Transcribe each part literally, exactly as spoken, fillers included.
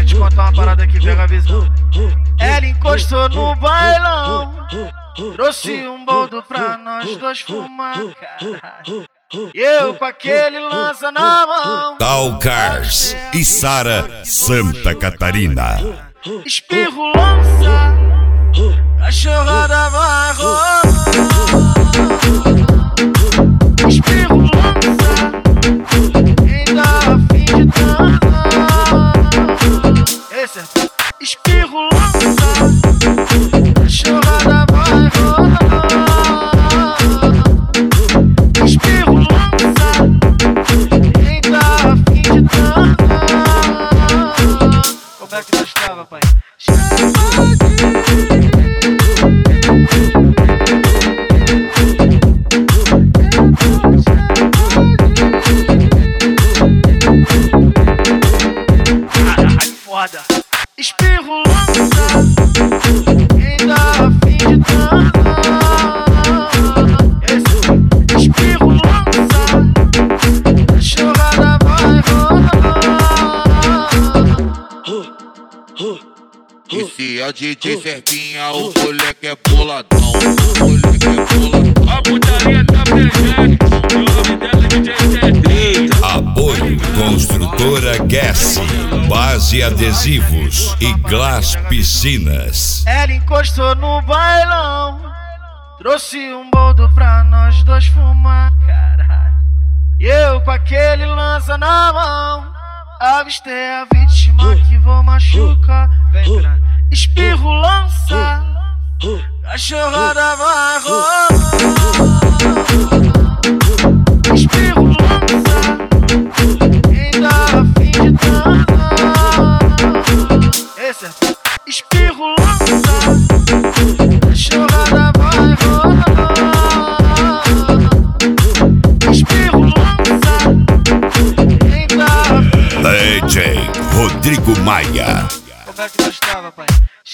eu te contar uma parada que pega a visão. Ela encostou no bailão, trouxe um boldo pra nós dois fumar, caralho. E eu com aquele lança na mão. Tal Cars e Sara, Santa Catarina. Espirro lança, cachorrada vai rolar. Espirro lança, quem dá a fim de dançar. Esse é espirro lança, cachorrada vai rolar. Espirro lança, quem dá a fim de dançar. Como é que nós tava, pai? Caralho, foda. Espirro lança, quem dá a fim de dançar. Esse espirro lança, cachorrada vai rolar. Esse é o D J Serpinha, o moleque é boladão, o moleque é boladão. A putaria tá presente, o nome dela é D J Serpinha. Apoio Construtora Guess, Base Adesivos e Glass Piscinas. Ela encostou no bailão, trouxe um boldo pra nós dois fumar, caralho. E eu com aquele lança na mão, avistei a vítima que vou machucar. Vem pra espirro lança, cachorrada vai rolar. Espirro lança, quem dá a fim de dançar. Esse é espirro lança, cachorrada vai rolar. Espirro lança, quem dá a fim. D J Rodrigo Maia. Como é que nós tava, pai?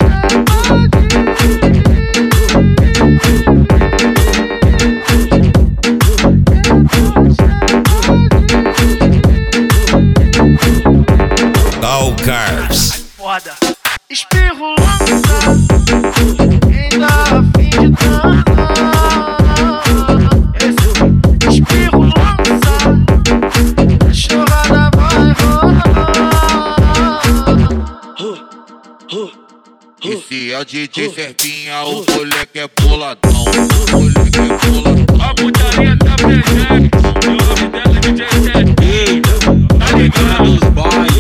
Tal Cars. Foda. Espirro lança, quem dá a fim de dançar. Esse espirro lança, cachorrada vai rolar. Esse é o D J Serpinha, o moleque é boladão, o moleque é boladão. A putaria tá presente, o nome dela é D J Serpinha. Tá ligado?